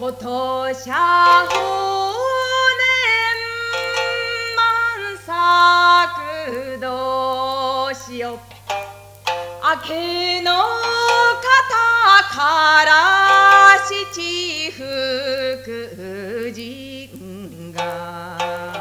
ことしゃ法年満作年よ明けの方から七福神が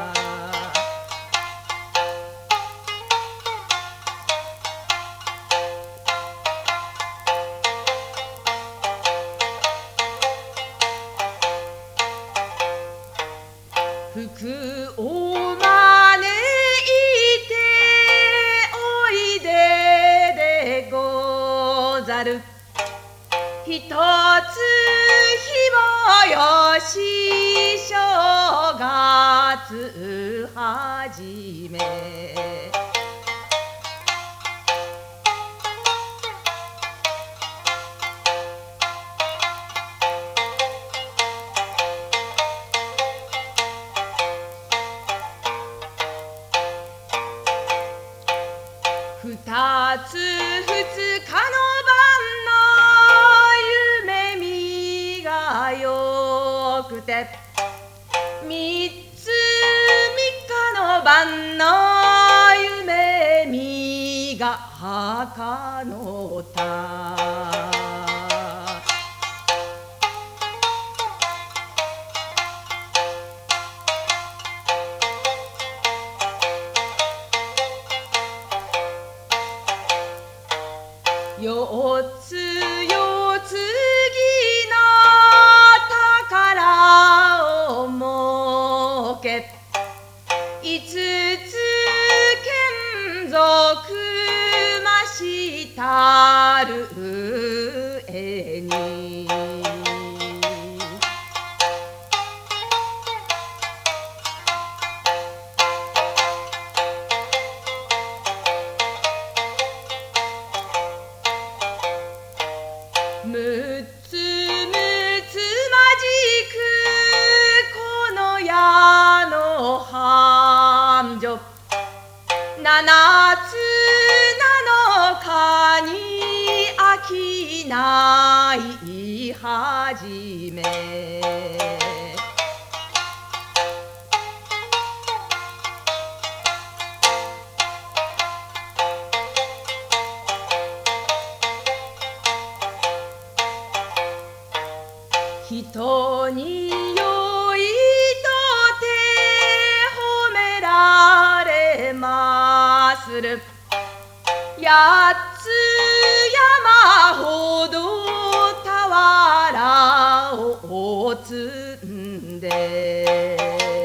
福を招いておいででござる。一つ日もよし正月はじめ二つ二日の晩の夢見がよくて三つ三日の晩の夢見がはのた四つ四つぎの宝を設け五つ眷属ましたる絵に六つ六つまじくこの矢の繁盛七つ七日に飽きないはじめ人によいとて褒められまする八つ山ほど俵を積んで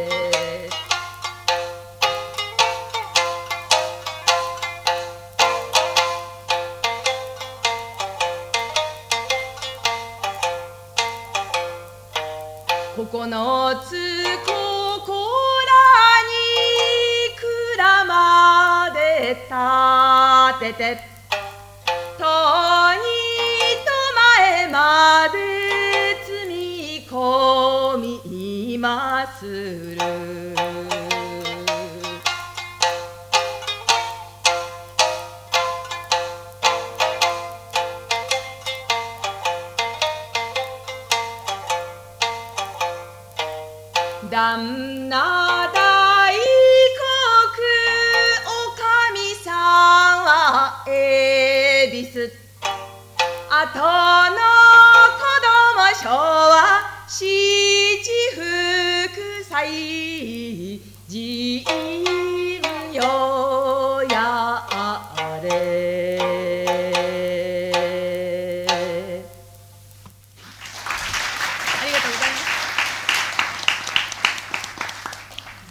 九つここらに蔵まで建ててとにと前まで積み込みまする旦那大国おかみさんは恵比寿あとの子供昭和七福祭神よやれ